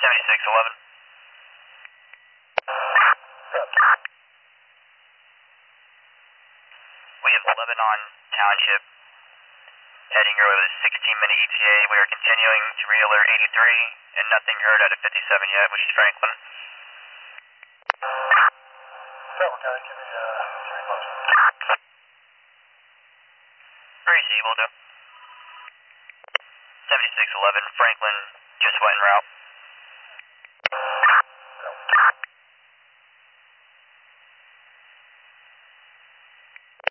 7611. We have Lebanon Township heading over the 16-minute ETA. We are continuing to re-alert 83 and nothing heard out of 57 yet, which is Franklin. Several guys, give me 3 motion. 3C, will do. 7611, Franklin just went en route.